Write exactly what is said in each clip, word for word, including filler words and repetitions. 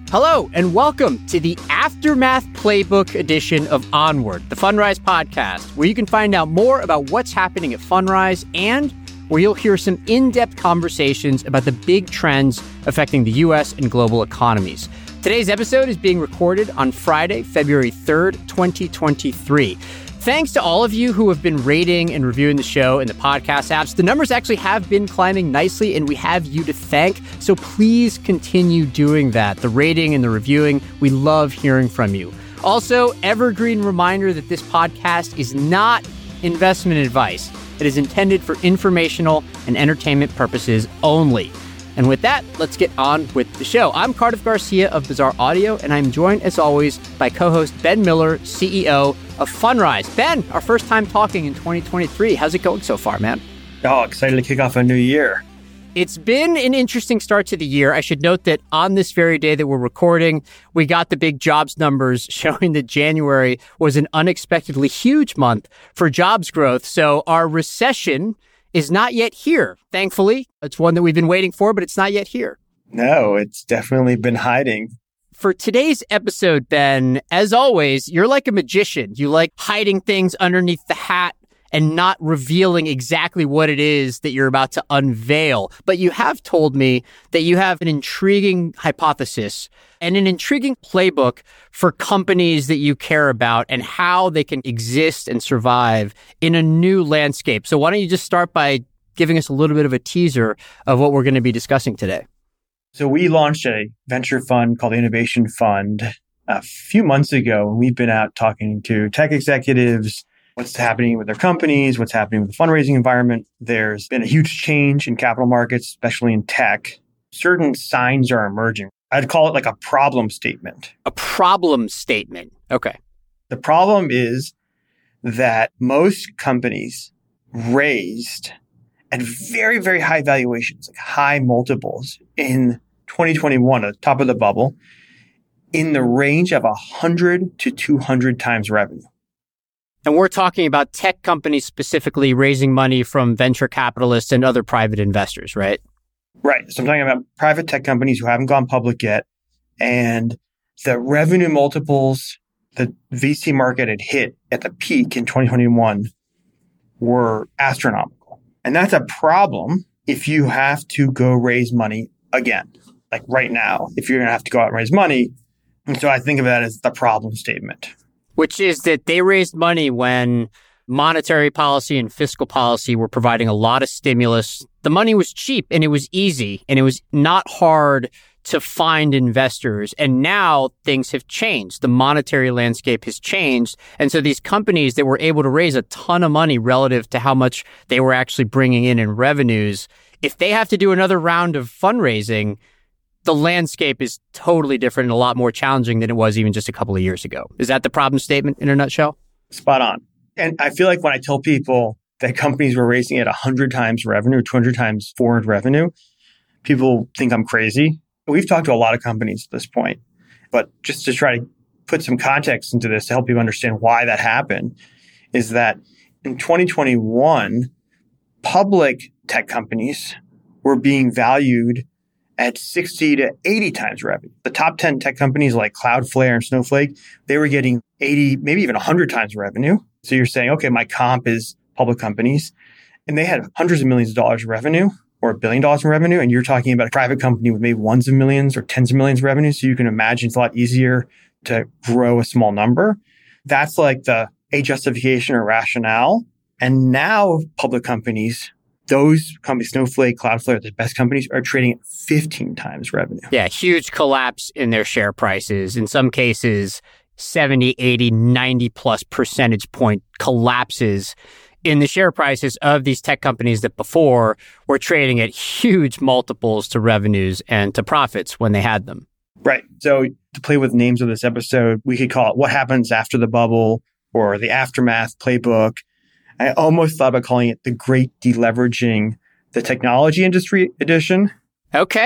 Hello, and welcome to the Aftermath Playbook edition of Onward, the Fundrise podcast, where you can find out more about what's happening at Fundrise and where you'll hear some in-depth conversations about the big trends affecting the U S and global economies. Today's episode is being recorded on Friday, February third, twenty twenty-three. Thanks to all of you who have been rating and reviewing the show in the podcast apps. The numbers actually have been climbing nicely, and we have you to thank. So please continue doing that. The rating and the reviewing, we love hearing from you. Also, evergreen reminder that this podcast is not investment advice. It is intended for informational and entertainment purposes only. And with that, let's get on with the show. I'm Cardiff Garcia of Bizarre Audio, and I'm joined, as always, by co-host Ben Miller, C E O of Fundrise. Ben, our first time talking in twenty twenty-three. How's it going so far, man? Oh, excited to kick off a new year. It's been an interesting start to the year. I should note that on this very day that we're recording, we got the big jobs numbers showing that January was an unexpectedly huge month for jobs growth. So our recession is not yet here. Thankfully, it's one that we've been waiting for, but it's not yet here. No, it's definitely been hiding. For today's episode, Ben, as always, you're like a magician. You like hiding things underneath the hat and not revealing exactly what it is that you're about to unveil. But you have told me that you have an intriguing hypothesis and an intriguing playbook for companies that you care about and how they can exist and survive in a new landscape. So why don't you just start by giving us a little bit of a teaser of what we're going to be discussing today? So we launched a venture fund called the Innovation Fund a few months ago, and we've been out talking to tech executives, what's happening with their companies, what's happening with the fundraising environment. There's been a huge change in capital markets, especially in tech. Certain signs are emerging. I'd call it like a problem statement. A problem statement. Okay. The problem is that most companies raised at very, very high valuations, like high multiples in twenty twenty-one, at the top of the bubble, in the range of one hundred to two hundred times revenue. And we're talking about tech companies specifically raising money from venture capitalists and other private investors, right? Right. So I'm talking about private tech companies who haven't gone public yet. And the revenue multiples the V C market had hit at the peak in twenty twenty-one were astronomical. And that's a problem if you have to go raise money again, like right now, if you're going to have to go out and raise money. And so I think of that as the problem statement. Which is that they raised money when monetary policy and fiscal policy were providing a lot of stimulus. The money was cheap and it was easy and it was not hard to find investors. And now things have changed. The monetary landscape has changed. And so these companies that were able to raise a ton of money relative to how much they were actually bringing in in revenues, if they have to do another round of fundraising, the landscape is totally different and a lot more challenging than it was even just a couple of years ago. Is that the problem statement in a nutshell? Spot on. And I feel like when I tell people that companies were raising at one hundred times revenue, two hundred times forward revenue, people think I'm crazy. We've talked to a lot of companies at this point, but just to try to put some context into this to help people understand why that happened, is that in twenty twenty-one, public tech companies were being valued at sixty to eighty times revenue. The top ten tech companies like Cloudflare and Snowflake, they were getting eighty, maybe even one hundred times revenue. So you're saying, okay, my comp is public companies, and they had hundreds of millions of dollars of revenue or a billion dollars in revenue, and you're talking about a private company with maybe ones of millions or tens of millions of revenue. So you can imagine it's a lot easier to grow a small number. That's like the a justification or rationale. And now public companies, those companies, Snowflake, Cloudflare, the best companies, are trading at fifteen times revenue. Yeah, huge collapse in their share prices. In some cases, seventy, eighty, ninety plus percentage point collapses in the share prices of these tech companies that before were trading at huge multiples to revenues and to profits when they had them. Right. So to play with names of this episode, we could call it What Happens After the Bubble or the Aftermath Playbook. I almost thought about calling it the Great Deleveraging the Technology Industry Edition. Okay.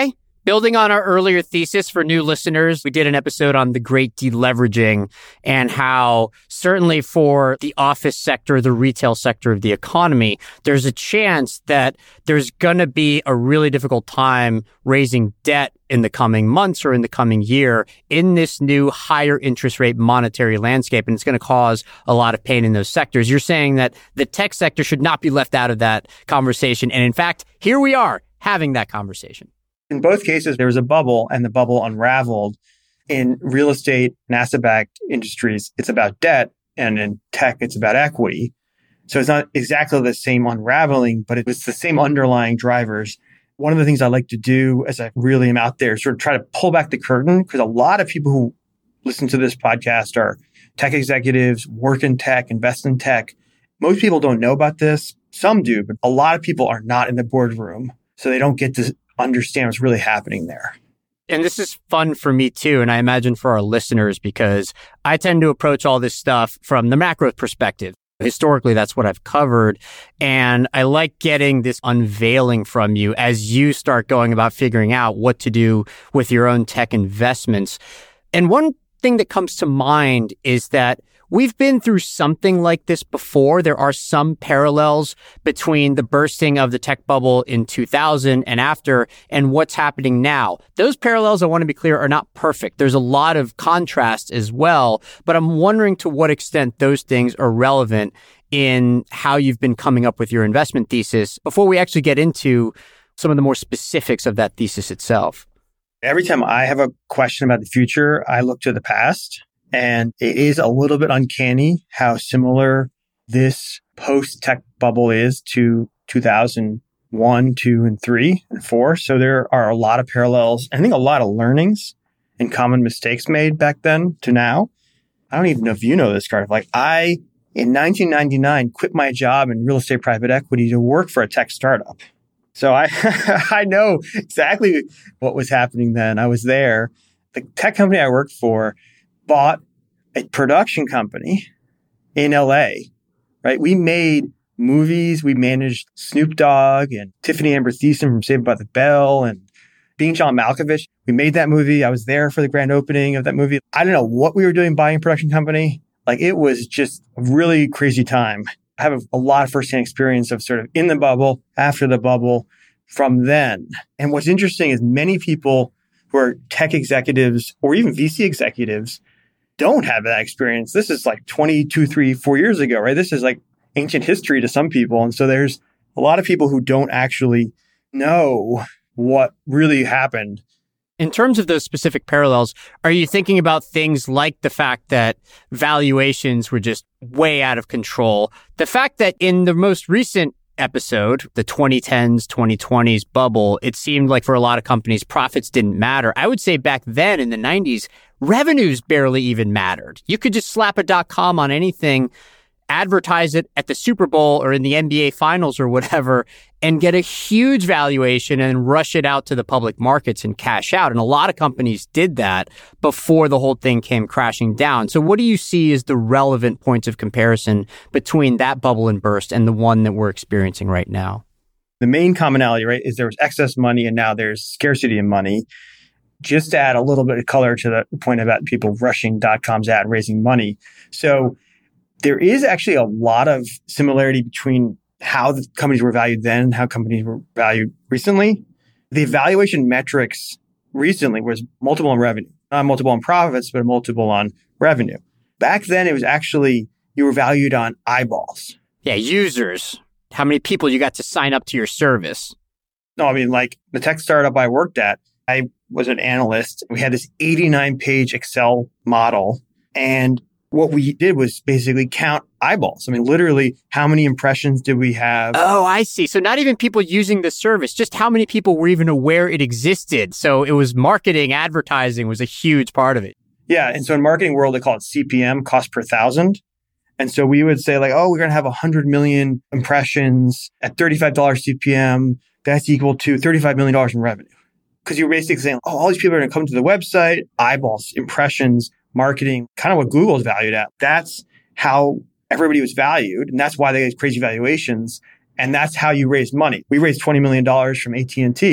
Building on our earlier thesis for new listeners, we did an episode on the great deleveraging and how certainly for the office sector, the retail sector of the economy, there's a chance that there's going to be a really difficult time raising debt in the coming months or in the coming year in this new higher interest rate monetary landscape. And it's going to cause a lot of pain in those sectors. You're saying that the tech sector should not be left out of that conversation. And in fact, here we are having that conversation. In both cases, there was a bubble and the bubble unraveled. In real estate and asset-backed industries, it's about debt. And in tech, it's about equity. So it's not exactly the same unraveling, but it was the same underlying drivers. One of the things I like to do as I really am out there is sort of try to pull back the curtain, because a lot of people who listen to this podcast are tech executives, work in tech, invest in tech. Most people don't know about this. Some do, but a lot of people are not in the boardroom. So they don't get to understand what's really happening there. And this is fun for me too, and I imagine for our listeners, because I tend to approach all this stuff from the macro perspective. Historically, that's what I've covered. And I like getting this unveiling from you as you start going about figuring out what to do with your own tech investments. And one thing that comes to mind is that we've been through something like this before. There are some parallels between the bursting of the tech bubble in two thousand and after and what's happening now. Those parallels, I want to be clear, are not perfect. There's a lot of contrast as well, but I'm wondering to what extent those things are relevant in how you've been coming up with your investment thesis before we actually get into some of the more specifics of that thesis itself. Every time I have a question about the future, I look to the past. And it is a little bit uncanny how similar this post-tech bubble is to two thousand one, two, and three, and four. So there are a lot of parallels. I think a lot of learnings and common mistakes made back then to now. I don't even know if you know this, Cardiff. Like I, in nineteen ninety-nine, quit my job in real estate private equity to work for a tech startup. So I, I know exactly what was happening then. I was there. The tech company I worked for bought a production company in L A, right? We made movies. We managed Snoop Dogg and Tiffany Amber Thiessen from Saved by the Bell and Being John Malkovich. We made that movie. I was there for the grand opening of that movie. I don't know what we were doing buying a production company. Like it was just a really crazy time. I have a, a lot of firsthand experience of sort of in the bubble, after the bubble, from then. And what's interesting is many people who are tech executives or even V C executives don't have that experience. This is like twenty-two, three, four years ago, right? This is like ancient history to some people. And so there's a lot of people who don't actually know what really happened. In terms of those specific parallels, are you thinking about things like the fact that valuations were just way out of control? The fact that in the most recent episode, the twenty tens, twenty twenties bubble, it seemed like for a lot of companies, profits didn't matter. I would say back then in the nineties, revenues barely even mattered. You could just slap a dot com on anything, advertise it at the Super Bowl or in the N B A finals or whatever, and get a huge valuation and rush it out to the public markets and cash out. And a lot of companies did that before the whole thing came crashing down. So what do you see as the relevant points of comparison between that bubble and burst and the one that we're experiencing right now? The main commonality, right, is there was excess money and now there's scarcity of money. Just to add a little bit of color to the point about people rushing dot-coms out and raising money. So there is actually a lot of similarity between how the companies were valued then and how companies were valued recently. The valuation metrics recently was multiple on revenue, not multiple on profits, but a multiple on revenue. Back then, it was actually, you were valued on eyeballs. Yeah, users. How many people you got to sign up to your service. No, I mean, like the tech startup I worked at, I was an analyst. We had this eighty-nine page Excel model. And what we did was basically count eyeballs. I mean, literally, how many impressions did we have? Oh, I see. So not even people using the service, just how many people were even aware it existed. So it was marketing, advertising was a huge part of it. Yeah. And so in marketing world, they call it C P M, cost per thousand. And so we would say like, oh, we're going to have one hundred million impressions at thirty-five dollars C P M. That's equal to thirty-five million dollars in revenue. Because you're basically saying, oh, all these people are going to come to the website, eyeballs, impressions, marketing, kind of what Google's valued at. That's how everybody was valued. And that's why they get crazy valuations. And that's how you raise money. We raised twenty million dollars from A T and T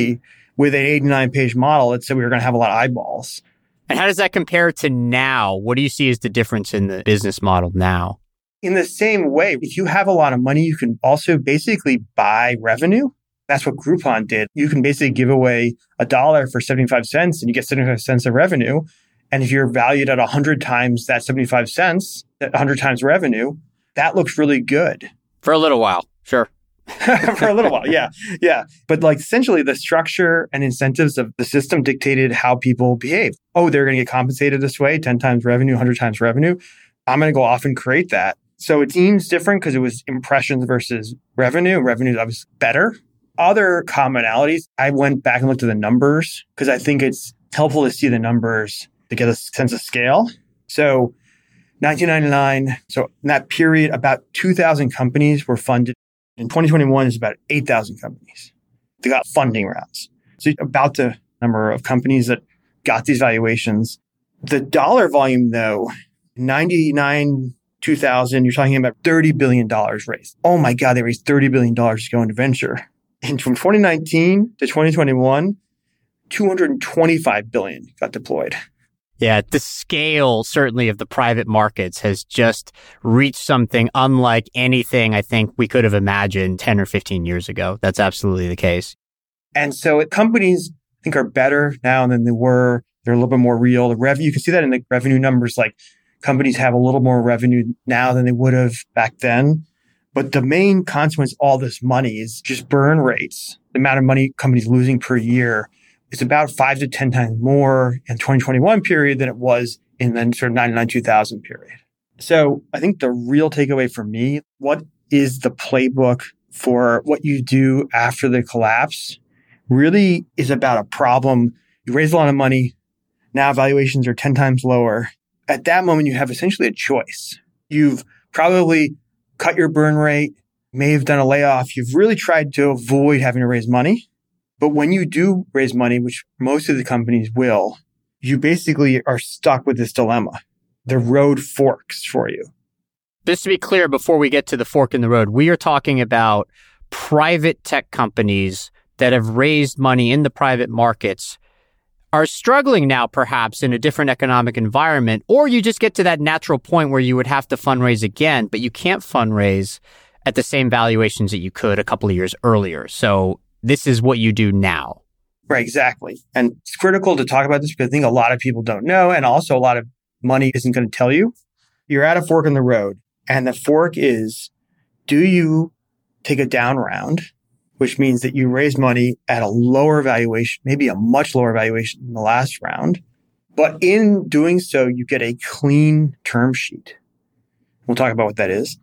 with an eighty-nine page model that said we were going to have a lot of eyeballs. And how does that compare to now? What do you see as the difference in the business model now? In the same way, if you have a lot of money, you can also basically buy revenue. That's what Groupon did. You can basically give away a dollar for seventy-five cents and you get seventy-five cents of revenue. And if you're valued at one hundred times that seventy-five cents, that one hundred times revenue, that looks really good. For a little while, sure. For a little while, yeah. Yeah. But like essentially the structure and incentives of the system dictated how people behave. Oh, they're going to get compensated this way, ten times revenue, one hundred times revenue. I'm going to go off and create that. So it seems different because it was impressions versus revenue. Revenue is obviously better. Other commonalities, I went back and looked at the numbers because I think it's helpful to see the numbers to get a sense of scale. So nineteen ninety-nine, so in that period, about two thousand companies were funded. In twenty twenty-one, it's about eight thousand companies. They got funding rounds. So about the number of companies that got these valuations. The dollar volume, though, ninety-nine, two thousand, you're talking about thirty billion dollars raised. Oh my God, they raised thirty billion dollars to go into venture. And from twenty nineteen to twenty twenty-one, two hundred twenty-five billion dollars got deployed. Yeah, the scale certainly of the private markets has just reached something unlike anything I think we could have imagined ten or fifteen years ago. That's absolutely the case. And so companies, I think, are better now than they were. They're a little bit more real. The revenue, you can see that in the revenue numbers, like companies have a little more revenue now than they would have back then. But the main consequence of all this money is just burn rates. The amount of money companies losing per year is about five to ten times more in twenty twenty-one period than it was in the sort of ninety-nine, two thousand period. So I think the real takeaway for me, what is the playbook for what you do after the collapse really is about a problem. You raise a lot of money. Now valuations are ten times lower. At that moment, you have essentially a choice. You've probably cut your burn rate, may have done a layoff. You've really tried to avoid having to raise money. But when you do raise money, which most of the companies will, you basically are stuck with this dilemma. The road forks for you. Just to be clear, before we get to the fork in the road, we are talking about private tech companies that have raised money in the private markets are struggling now, perhaps in a different economic environment, or you just get to that natural point where you would have to fundraise again, but you can't fundraise at the same valuations that you could a couple of years earlier. So this is what you do now. Right, exactly. And it's critical to talk about this because I think a lot of people don't know, and also a lot of money isn't going to tell you. You're at a fork in the road, and the fork is, do you take a down round, which means that you raise money at a lower valuation, maybe a much lower valuation than the last round. But in doing so, you get a clean term sheet. We'll talk about what that is.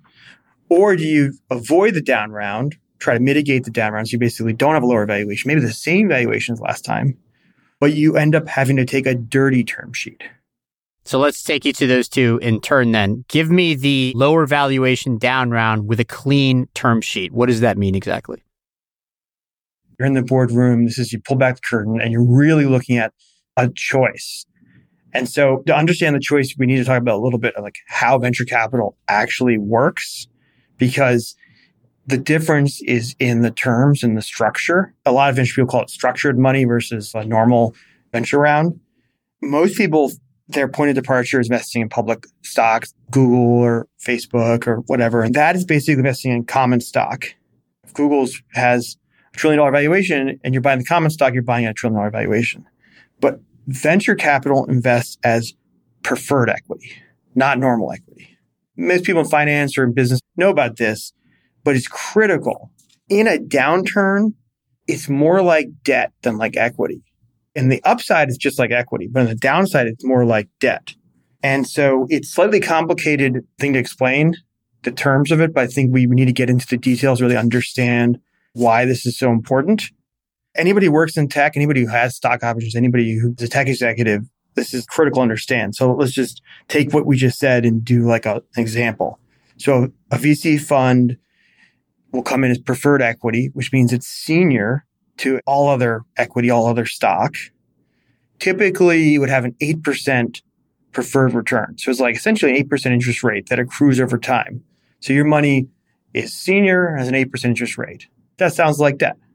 Or do you avoid the down round, try to mitigate the down round so you basically don't have a lower valuation, maybe the same valuation as last time, but you end up having to take a dirty term sheet. So let's take each of those two in turn then. Give me the lower valuation down round with a clean term sheet. What does that mean exactly? You're in the boardroom. This is, you pull back the curtain and you're really looking at a choice. And so to understand the choice, we need to talk about a little bit of like how venture capital actually works, because the difference is in the terms and the structure. A lot of venture people call it structured money versus a normal venture round. Most people, their point of departure is investing in public stocks, Google or Facebook or whatever. And that is basically investing in common stock. If Google's has trillion dollar valuation and you're buying the common stock, you're buying a trillion dollar valuation. But venture capital invests as preferred equity, not normal equity. Most people in finance or in business know about this, but it's critical. In a downturn, it's more like debt than like equity. And the upside is just like equity, but on the downside, it's more like debt. And so it's a slightly complicated thing to explain the terms of it, but I think we need to get into the details, really understand why this is so important. Anybody who works in tech, anybody who has stock options, anybody who's a tech executive, this is critical to understand. So let's just take what we just said and do like a, an example. So a V C fund will come in as preferred equity, which means it's senior to all other equity, all other stock. Typically, you would have an eight percent preferred return. So it's like essentially an eight percent interest rate that accrues over time. So your money is senior, has an eight percent interest rate. That sounds like debt.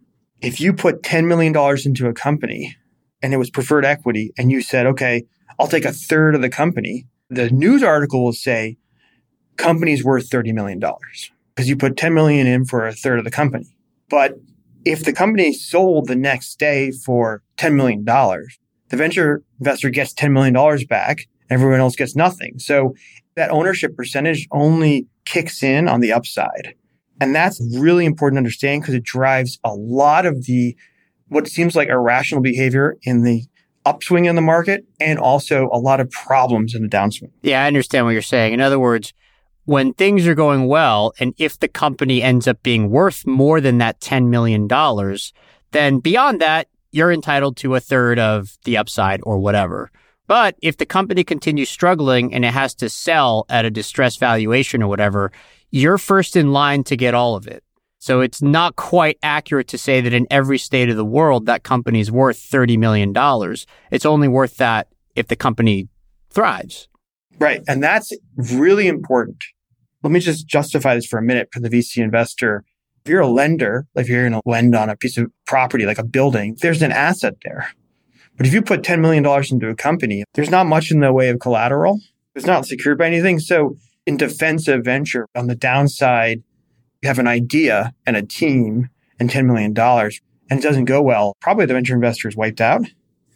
If you put ten million dollars into a company and it was preferred equity and you said, okay, I'll take a third of the company, the news article will say company's worth thirty million dollars because you put ten million dollars in for a third of the company. But if the company sold the next day for ten million dollars, the venture investor gets ten million dollars back, everyone else gets nothing. So that ownership percentage only kicks in on the upside. And that's really important to understand because it drives a lot of the, what seems like irrational behavior in the upswing in the market and also a lot of problems in the downswing. Yeah, I understand what you're saying. In other words, when things are going well, and if the company ends up being worth more than that ten million dollars, then beyond that, you're entitled to a third of the upside or whatever. But if the company continues struggling and it has to sell at a distressed valuation or whatever, you're first in line to get all of it. So it's not quite accurate to say that in every state of the world, that company's worth thirty million dollars. It's only worth that if the company thrives. Right. And that's really important. Let me just justify this for a minute for the V C investor. If you're a lender, if you're going to lend on a piece of property like a building, there's an asset there. But if you put ten million dollars into a company, there's not much in the way of collateral. It's not secured by anything. So in defensive venture, on the downside, you have an idea and a team and ten million dollars and it doesn't go well, probably the venture investor is wiped out.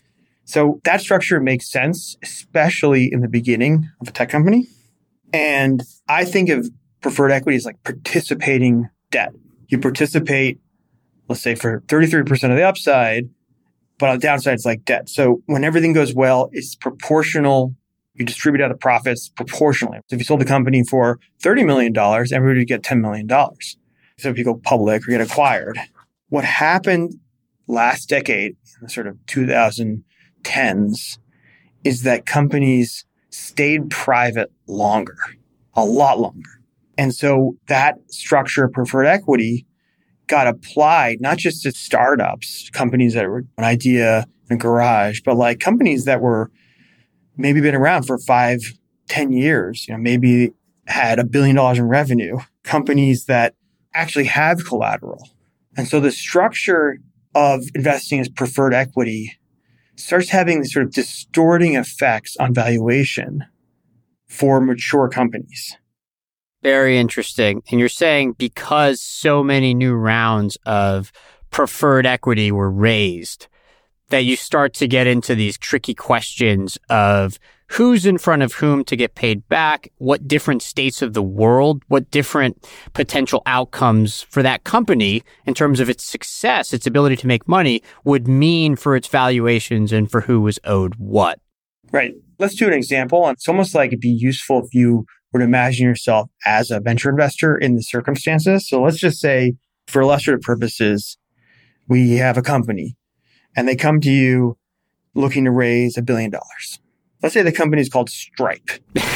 So that structure makes sense, especially in the beginning of a tech company. And I think of preferred equity as like participating debt. You participate, let's say, for thirty-three percent of the upside, but on the downside, it's like debt. So when everything goes well, it's proportional. You distribute out the profits proportionally. So if you sold the company for thirty million dollars, everybody would get ten million dollars. So if you go public or get acquired, what happened last decade, in the sort of twenty tens, is that companies stayed private longer, a lot longer. And so that structure of preferred equity got applied not just to startups, companies that were an idea in a garage, but like companies that were maybe been around for five, ten years, you know, maybe had a billion dollars in revenue, companies that actually have collateral. And so the structure of investing as preferred equity starts having these sort of distorting effects on valuation for mature companies. Very interesting. And you're saying because so many new rounds of preferred equity were raised, that you start to get into these tricky questions of who's in front of whom to get paid back, what different states of the world, what different potential outcomes for that company in terms of its success, its ability to make money would mean for its valuations and for who was owed what. Right. Let's do an example. It's almost like it'd be useful if you were to imagine yourself as a venture investor in the circumstances. So let's just say, for illustrative purposes, we have a company and they come to you looking to raise a billion dollars. Let's say the company is called Stripe.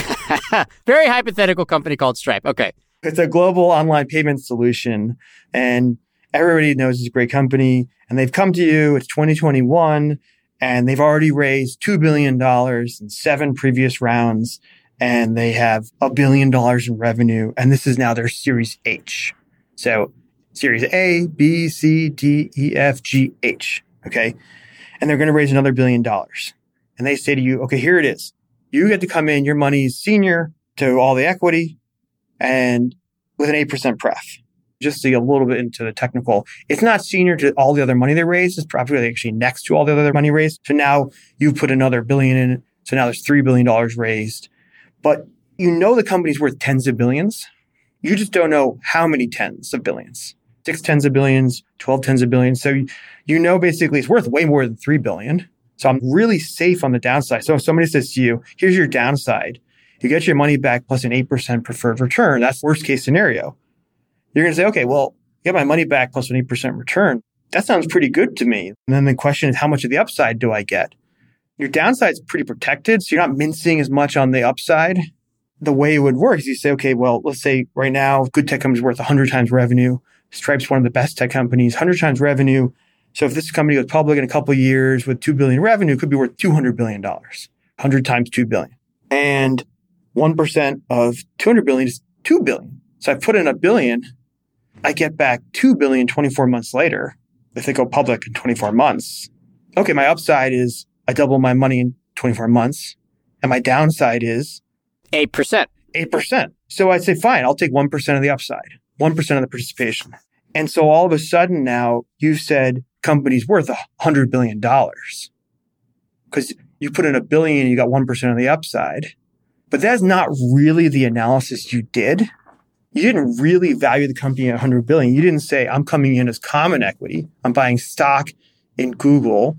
Very hypothetical company called Stripe. Okay. It's a global online payment solution and everybody knows it's a great company and they've come to you. It's twenty twenty-one and they've already raised two billion dollars in seven previous rounds and they have a billion dollars in revenue. And this is now their Series H. So Series A, B, C, D, E, F, G, H. Okay. And they're going to raise another billion dollars. And they say to you, okay, here it is. You get to come in, your money is senior to all the equity and with an eight percent pref. Just to get a little bit into the technical, it's not senior to all the other money they raised. It's probably actually next to all the other money raised. So now you put another billion in it. So now there's three billion dollars raised. But you know the company's worth tens of billions. You just don't know how many tens of billions. Six tens of billions, twelve tens of billions. So you, you know basically it's worth way more than three billion. So I'm really safe on the downside. So if somebody says to you, here's your downside, you get your money back plus an eight percent preferred return. That's worst case scenario. You're going to say, okay, well, get my money back plus an eight percent return. That sounds pretty good to me. And then the question is, how much of the upside do I get? Your downside is pretty protected. So you're not mincing as much on the upside. The way it would work is you say, okay, well, let's say right now, good tech company is worth one hundred times revenue. Stripe's one of the best tech companies, one hundred times revenue. So if this company goes public in a couple of years with two billion dollars revenue, it could be worth two hundred billion dollars, one hundred times two billion dollars. And one percent of two hundred billion dollars is two billion dollars. So I put in a billion, I get back two billion dollars twenty-four months later. if they go public in twenty-four months, okay, my upside is I double my money in twenty-four months, and my downside is eight percent. eight percent. So I'd say, fine, I'll take one percent of the upside, one percent of the participation. And so all of a sudden now you've said company's worth one hundred billion dollars because you put in a billion and you got one percent of the upside. But that's not really the analysis you did. You didn't really value the company at one hundred billion dollars. You didn't say, I'm coming in as common equity. I'm buying stock in Google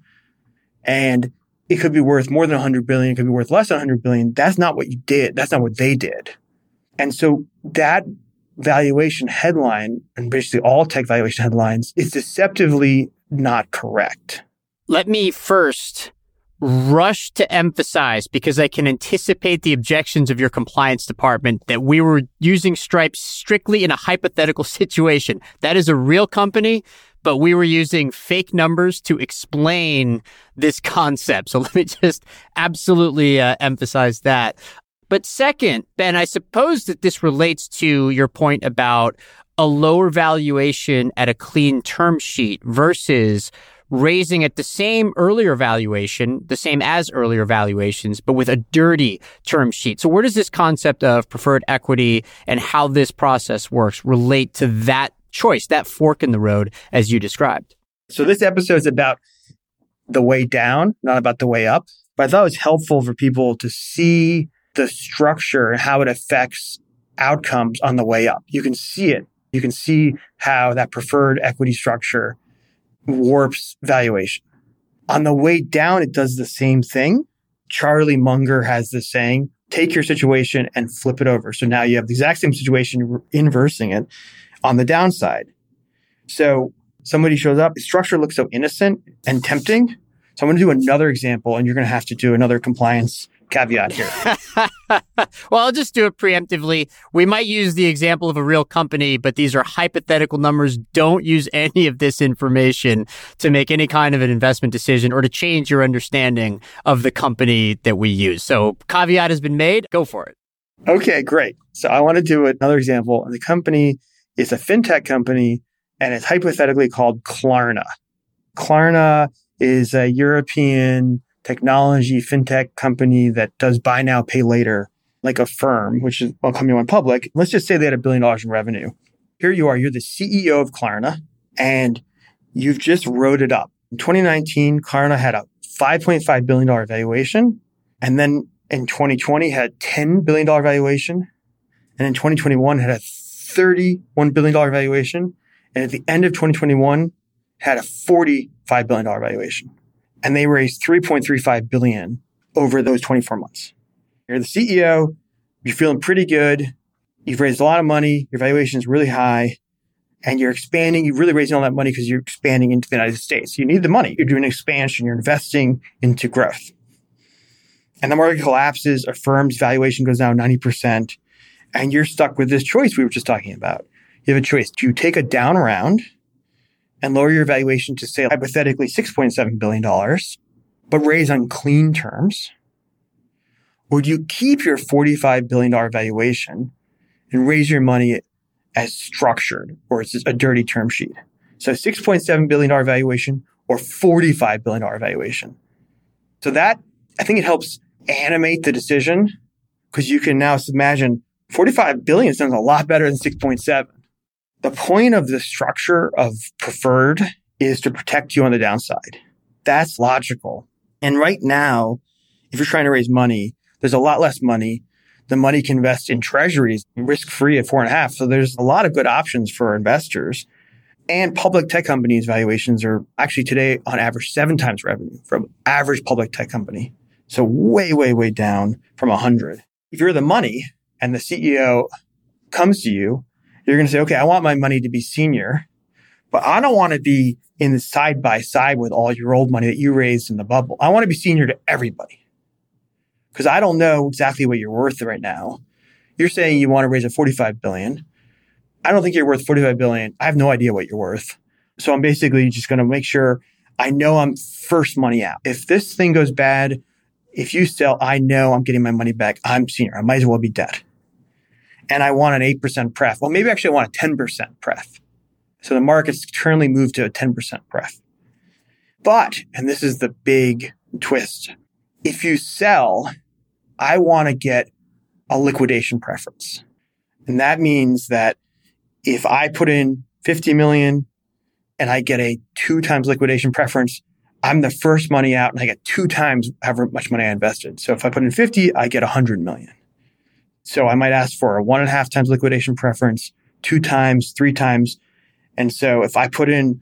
and it could be worth more than one hundred billion dollars. It could be worth less than one hundred billion dollars. That's not what you did. That's not what they did. And so that valuation headline, and basically all tech valuation headlines, is deceptively not correct. Let me first rush to emphasize, because I can anticipate the objections of your compliance department, that we were using Stripe strictly in a hypothetical situation. That is a real company, but we were using fake numbers to explain this concept. So let me just absolutely uh, emphasize that. But second, Ben, I suppose that this relates to your point about a lower valuation at a clean term sheet versus raising at the same earlier valuation, the same as earlier valuations, but with a dirty term sheet. So where does this concept of preferred equity and how this process works relate to that choice, that fork in the road, as you described? So this episode is about the way down, not about the way up. But I thought it was helpful for people to see the structure and how it affects outcomes on the way up. You can see it. You can see how that preferred equity structure warps valuation. On the way down, it does the same thing. Charlie Munger has this saying, take your situation and flip it over. So now you have the exact same situation, you're inversing it on the downside. So somebody shows up, the structure looks so innocent and tempting. So I'm going to do another example, and you're going to have to do another compliance caveat here. Well, I'll just do it preemptively. We might use the example of a real company, but these are hypothetical numbers. Don't use any of this information to make any kind of an investment decision or to change your understanding of the company that we use. So caveat has been made. Go for it. Okay, great. So I want to do another example. The company is a fintech company, and it's hypothetically called Klarna. Klarna is a European technology fintech company that does buy now, pay later, like a firm, which is a company went public. Let's just say they had a billion dollars in revenue. Here you are, you're the C E O of Klarna, and you've just wrote it up. In twenty nineteen, Klarna had a five point five billion dollars valuation, and then in twenty twenty had a ten billion dollars valuation, and in twenty twenty-one had a thirty-one billion dollars valuation, and at the end of twenty twenty-one had a forty-five billion dollars valuation. And they raised three point three five billion dollars over those twenty-four months. You're the C E O. You're feeling pretty good. You've raised a lot of money. Your valuation is really high. And you're expanding. You're really raising all that money because you're expanding into the United States. You need the money. You're doing expansion. You're investing into growth. And the market collapses. A firm's valuation goes down ninety percent. And you're stuck with this choice we were just talking about. You have a choice. Do you take a down round and lower your valuation to, say, hypothetically six point seven billion dollars, but raise on clean terms? Or do you keep your forty-five billion dollars valuation and raise your money as structured, or it's a dirty term sheet? So six point seven billion dollars valuation or forty-five billion dollars valuation. So that, I think it helps animate the decision, because you can now imagine forty-five billion dollars sounds a lot better than six point seven. The point of the structure of preferred is to protect you on the downside. That's logical. And right now, if you're trying to raise money, there's a lot less money. The money can invest in treasuries, risk-free at four and a half. So there's a lot of good options for investors. And public tech companies' valuations are actually today on average seven times revenue from average public tech company. So way, way, way down from one hundred. If you're the money and the C E O comes to you, you're going to say, okay, I want my money to be senior, but I don't want to be in the side by side with all your old money that you raised in the bubble. I want to be senior to everybody, because I don't know exactly what you're worth right now. You're saying you want to raise a forty-five billion dollars. I don't think you're worth forty-five billion dollars. I have no idea what you're worth. So I'm basically just going to make sure I know I'm first money out. If this thing goes bad, if you sell, I know I'm getting my money back. I'm senior. I might as well be dead. And I want an eight percent pref. Well, maybe actually I want a ten percent pref. So the market's currently moved to a ten percent pref. But, and this is the big twist, if you sell, I want to get a liquidation preference. And that means that if I put in fifty million and I get a two times liquidation preference, I'm the first money out and I get two times however much money I invested. So if I put in fifty, I get one hundred million. So I might ask for a one and a half times liquidation preference, two times, three times. And so if I put in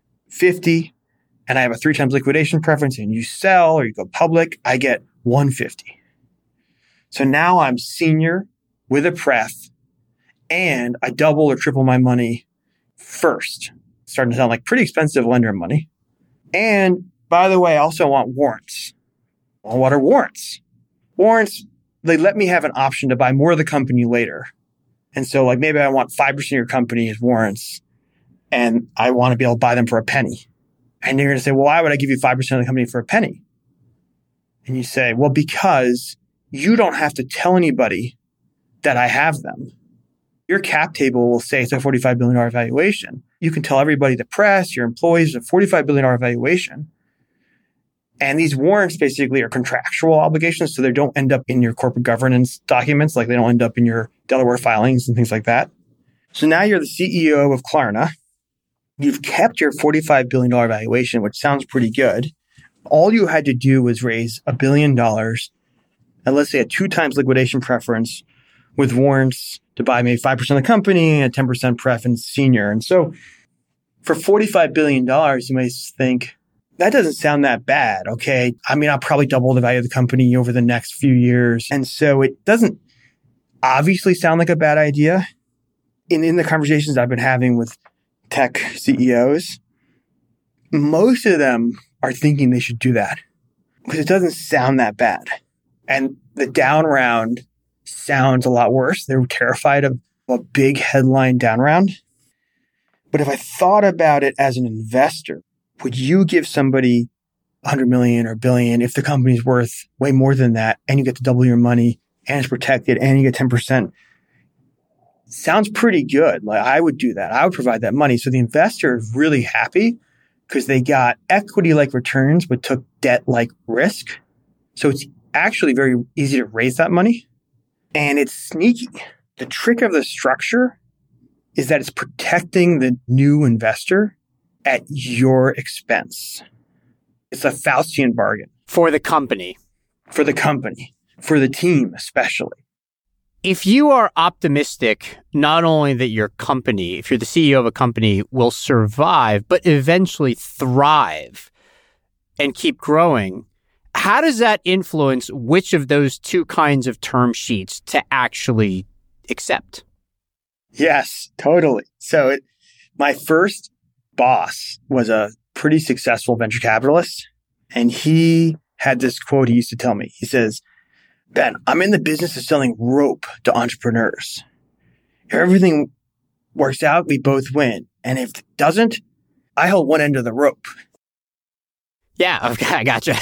fifty and I have a three times liquidation preference and you sell or you go public, I get one hundred fifty. So now I'm senior with a pref and I double or triple my money first. Starting to sound like pretty expensive lender money. And by the way, I also want warrants. Well, what are warrants? Warrants, they let me have an option to buy more of the company later. And so like maybe I want five percent of your company as warrants and I want to be able to buy them for a penny. And you're going to say, well, why would I give you five percent of the company for a penny? And you say, well, because you don't have to tell anybody that I have them. Your cap table will say it's a forty-five billion dollars valuation. You can tell everybody, the press, your employees, a forty-five billion dollars valuation. And these warrants basically are contractual obligations, so they don't end up in your corporate governance documents, like they don't end up in your Delaware filings and things like that. So now you're the C E O of Klarna. You've kept your forty-five billion dollars valuation, which sounds pretty good. All you had to do was raise a billion dollars, and let's say a two times liquidation preference with warrants to buy maybe five percent of the company and a ten percent pref and senior. And so for forty-five billion dollars, you may think, that doesn't sound that bad. Okay. I mean, I'll probably double the value of the company over the next few years. And so it doesn't obviously sound like a bad idea. In, in the conversations I've been having with tech C E Os, most of them are thinking they should do that because it doesn't sound that bad. And the down round sounds a lot worse. They're terrified of a big headline down round. But if I thought about it as an investor, would you give somebody one hundred million or a billion if the company's worth way more than that and you get to double your money and it's protected and you get ten percent? Sounds pretty good. Like I would do that. I would provide that money. So the investor is really happy because they got equity-like returns but took debt-like risk. So it's actually very easy to raise that money. And it's sneaky. The trick of the structure is that it's protecting the new investor at your expense. It's a Faustian bargain. For the company. For the company. For the team, especially. If you are optimistic, not only that your company, if you're the C E O of a company, will survive, but eventually thrive and keep growing, how does that influence which of those two kinds of term sheets to actually accept? Yes, totally. So it, my first boss was a pretty successful venture capitalist, and he had this quote he used to tell me. He says, Ben, I'm in the business of selling rope to entrepreneurs. If everything works out, we both win. And if it doesn't, I hold one end of the rope. Yeah, okay, I gotcha.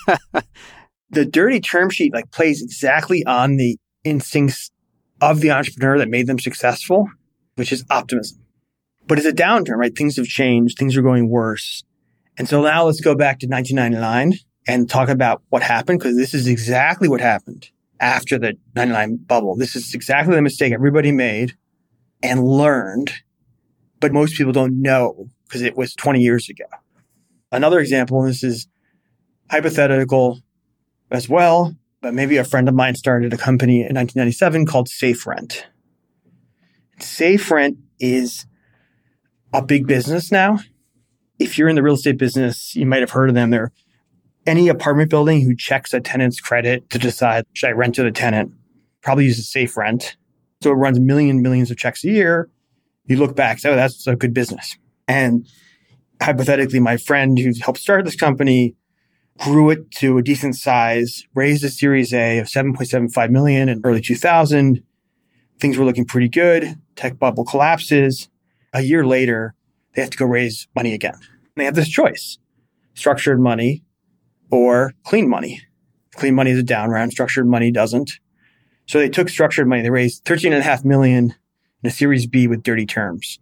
The dirty term sheet like plays exactly on the instincts of the entrepreneur that made them successful, which is optimism. But it's a downturn, right? Things have changed. Things are going worse. And so now let's go back to nineteen ninety-nine and talk about what happened, because this is exactly what happened after the ninety-nine bubble. This is exactly the mistake everybody made and learned, but most people don't know because it was twenty years ago. Another example, and this is hypothetical as well, but maybe a friend of mine started a company in nineteen ninety-seven called SafeRent. SafeRent is a big business now. If you're in the real estate business, you might have heard of them. They're any apartment building who checks a tenant's credit to decide, should I rent to the tenant, probably uses SafeRent. So it runs millions, millions of checks a year. You look back, so oh, that's a good business. And hypothetically, my friend who helped start this company grew it to a decent size, raised a Series A of seven point seven five million in early two thousand. Things were looking pretty good. Tech bubble collapses. A year later, they have to go raise money again. And they have this choice, structured money or clean money. Clean money is a down round. Structured money doesn't. So they took structured money. They raised thirteen point five million in a Series B with dirty terms. And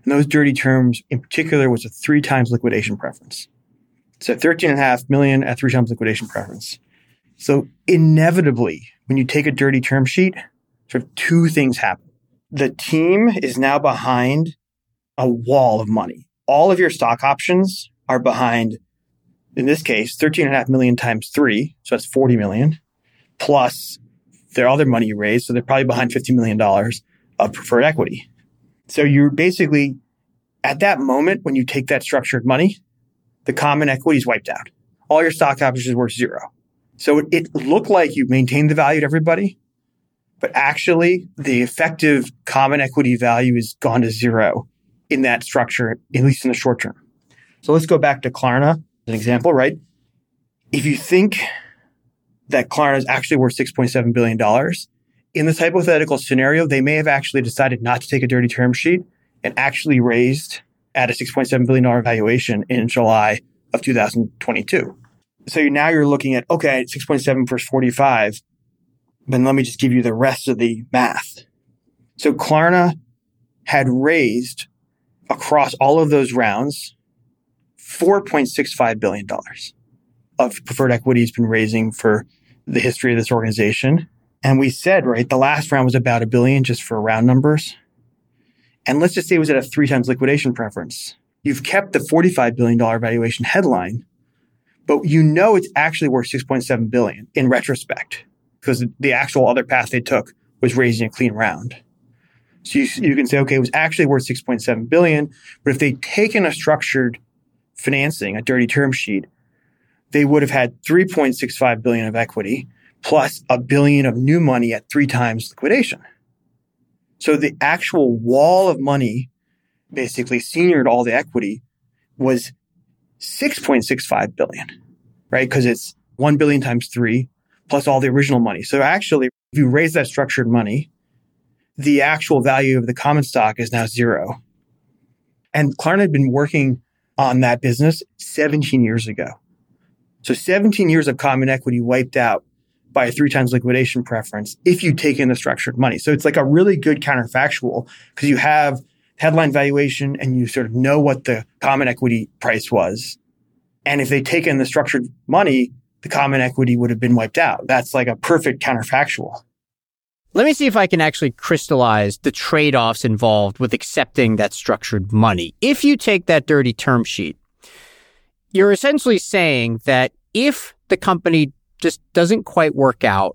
And those dirty terms in particular was a three times liquidation preference. So thirteen and a half million at three times liquidation preference. So inevitably, when you take a dirty term sheet, sort of two things happen. The team is now behind a wall of money. All of your stock options are behind, in this case, thirteen and a half million times three. So that's forty million plus their other money you raised. So they're probably behind fifty million dollars of preferred equity. So you're basically at that moment, when you take that structured money, the common equity is wiped out. All your stock options are worth zero. So it, it looked like you maintained the value to everybody, but actually the effective common equity value is gone to zero in that structure, at least in the short term. So let's go back to Klarna as an example, right? If you think that Klarna is actually worth six point seven billion dollars, in this hypothetical scenario, they may have actually decided not to take a dirty term sheet and actually raised at a six point seven billion dollars valuation in July of two thousand twenty-two. So now you're looking at, okay, six point seven versus forty-five, but let me just give you the rest of the math. So Klarna had raised across all of those rounds four point six five billion dollars of preferred equity has been raising for the history of this organization. And we said, right, the last round was about a billion just for round numbers. And let's just say it was at a three times liquidation preference. You've kept the forty-five billion dollars valuation headline, but you know it's actually worth six point seven billion dollars in retrospect because the actual other path they took was raising a clean round. So you, you can say, okay, it was actually worth six point seven billion dollars, but if they'd taken a structured financing, a dirty term sheet, they would have had three point six five billion dollars of equity plus a billion of new money at three times liquidation. So the actual wall of money, basically seniored all the equity, was six point six five billion dollars, right? Because it's one billion times three plus all the original money. So actually, if you raise that structured money, the actual value of the common stock is now zero. And Klarna had been working on that business seventeen years ago. So seventeen years of common equity wiped out by a three times liquidation preference if you take in the structured money. So it's like a really good counterfactual because you have headline valuation and you sort of know what the common equity price was. And if they take in the structured money, the common equity would have been wiped out. That's like a perfect counterfactual. Let me see if I can actually crystallize the trade-offs involved with accepting that structured money. If you take that dirty term sheet, you're essentially saying that if the company just doesn't quite work out,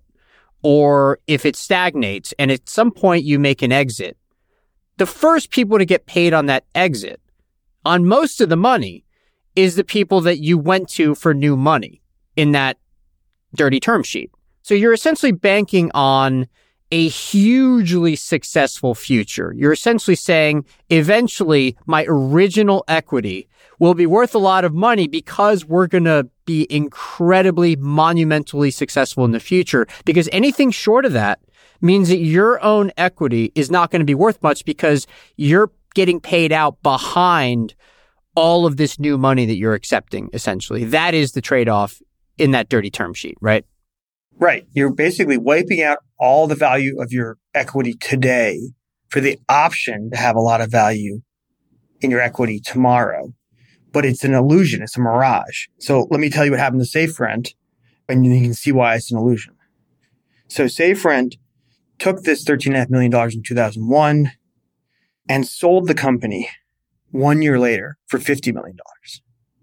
or if it stagnates and at some point you make an exit, the first people to get paid on that exit, on most of the money, is the people that you went to for new money in that dirty term sheet. So you're essentially banking on a hugely successful future. You're essentially saying, eventually, my original equity will be worth a lot of money because we're going to be incredibly, monumentally successful in the future. Because anything short of that means that your own equity is not going to be worth much because you're getting paid out behind all of this new money that you're accepting, essentially. That is the trade-off in that dirty term sheet, right? Right. You're basically wiping out all the value of your equity today for the option to have a lot of value in your equity tomorrow. But it's an illusion. It's a mirage. So let me tell you what happened to SafeRent, and you can see why it's an illusion. So SafeRent took this thirteen point five million dollars in two thousand one and sold the company one year later for fifty million dollars.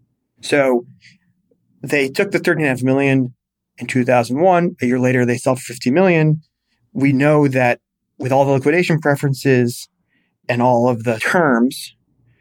So they took the thirteen point five million dollars in two thousand one. A year later, they sell for fifty million dollars. We know that with all the liquidation preferences and all of the terms,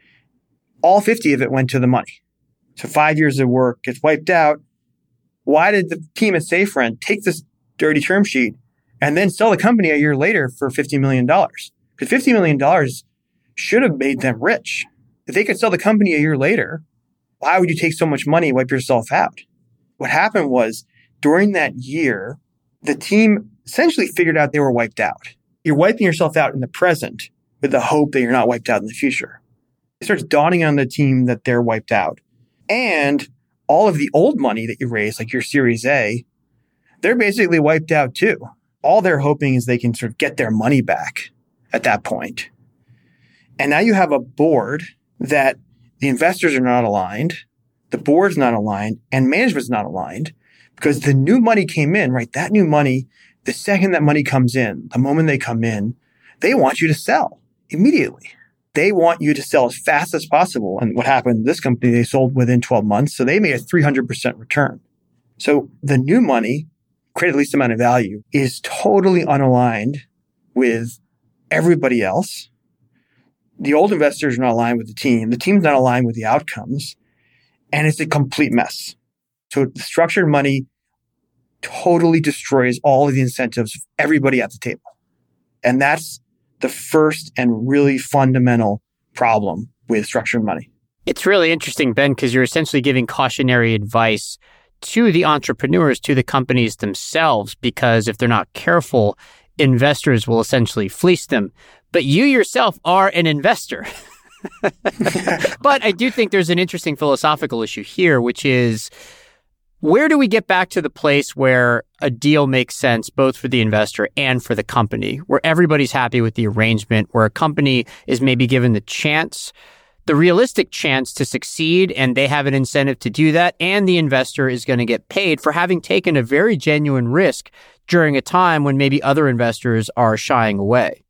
all fifty of it went to the money. So five years of work gets wiped out. Why did the team at SafeRent take this dirty term sheet and then sell the company a year later for fifty million dollars? Because fifty million dollars should have made them rich. If they could sell the company a year later, why would you take so much money and wipe yourself out? What happened was, during that year, the team essentially figured out they were wiped out. You're wiping yourself out in the present with the hope that you're not wiped out in the future. It starts dawning on the team that they're wiped out. And all of the old money that you raised, like your Series A, they're basically wiped out too. All they're hoping is they can sort of get their money back at that point. And now you have a board that the investors are not aligned, the board's not aligned, and management's not aligned because the new money came in, right? That new money, the second that money comes in, the moment they come in, they want you to sell immediately. They want you to sell as fast as possible. And what happened, this company, they sold within twelve months. So they made a three hundred percent return. So the new money, created least amount of value, is totally unaligned with everybody else. The old investors are not aligned with the team. The team's not aligned with the outcomes. And it's a complete mess. So the structured money totally destroys all of the incentives of everybody at the table. And that's the first and really fundamental problem with structured money. It's really interesting, Ben, because you're essentially giving cautionary advice to the entrepreneurs, to the companies themselves, because if they're not careful, investors will essentially fleece them. But you yourself are an investor. But I do think there's an interesting philosophical issue here, which is, where do we get back to the place where a deal makes sense both for the investor and for the company, where everybody's happy with the arrangement, where a company is maybe given the chance, the realistic chance to succeed, and they have an incentive to do that, and the investor is going to get paid for having taken a very genuine risk during a time when maybe other investors are shying away?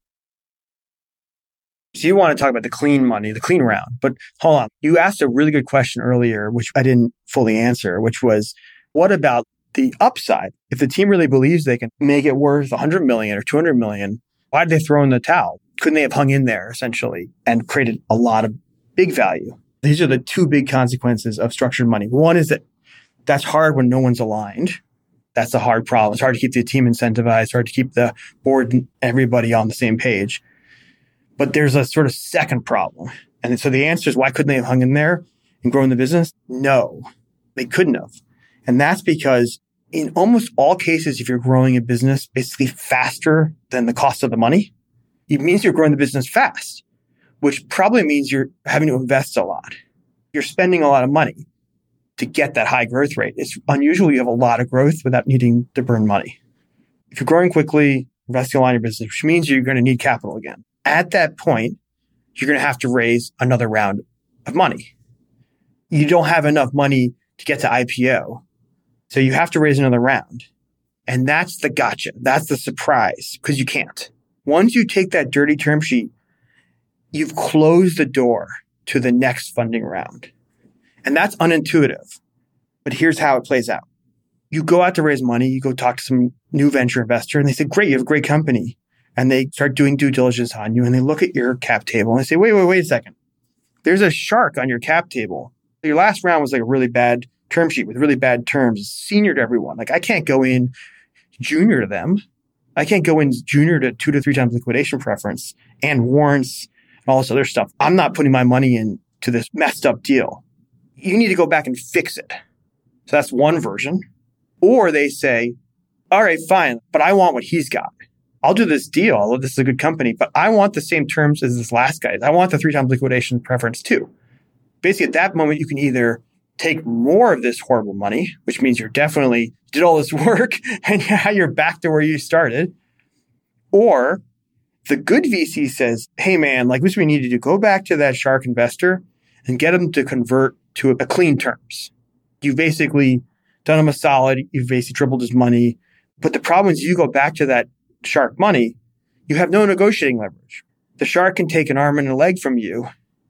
So you want to talk about the clean money, the clean round. But hold on. You asked a really good question earlier, which I didn't fully answer, which was, what about the upside? If the team really believes they can make it worth one hundred million or two hundred million, why did they throw in the towel? Couldn't they have hung in there, essentially, and created a lot of big value? These are the two big consequences of structured money. One is that that's hard when no one's aligned. That's a hard problem. It's hard to keep the team incentivized, hard to keep the board and everybody on the same page. But there's a sort of second problem. And so the answer is, why couldn't they have hung in there and grown the business? No, they couldn't have. And that's because in almost all cases, if you're growing a business basically faster than the cost of the money, it means you're growing the business fast, which probably means you're having to invest a lot. You're spending a lot of money to get that high growth rate. It's unusual you have a lot of growth without needing to burn money. If you're growing quickly, investing a lot in your business, which means you're going to need capital again. At that point, you're going to have to raise another round of money. You don't have enough money to get to I P O. So you have to raise another round. And that's the gotcha. That's the surprise, because you can't. Once you take that dirty term sheet, you've closed the door to the next funding round. And that's unintuitive. But here's how it plays out. You go out to raise money, you go talk to some new venture investor, and they say, great, you have a great company. And they start doing due diligence on you, and they look at your cap table and they say, wait, wait, wait a second. There's a shark on your cap table. Your last round was like a really bad term sheet with really bad terms. It's senior to everyone. Like, I can't go in junior to them. I can't go in junior to two to three times liquidation preference and warrants and all this other stuff. I'm not putting my money into this messed up deal. You need to go back and fix it. So that's one version. Or they say, all right, fine, but I want what he's got. I'll do this deal. This is a good company, but I want the same terms as this last guy. I want the three times liquidation preference too. Basically, at that moment, you can either take more of this horrible money, which means you're definitely did all this work and now you're back to where you started. Or the good V C says, hey man, like this we need to do, go back to that shark investor and get him to convert to a clean terms. You've basically done him a solid. You've basically tripled his money. But the problem is you go back to that shark money, you have no negotiating leverage. The shark can take an arm and a leg from you.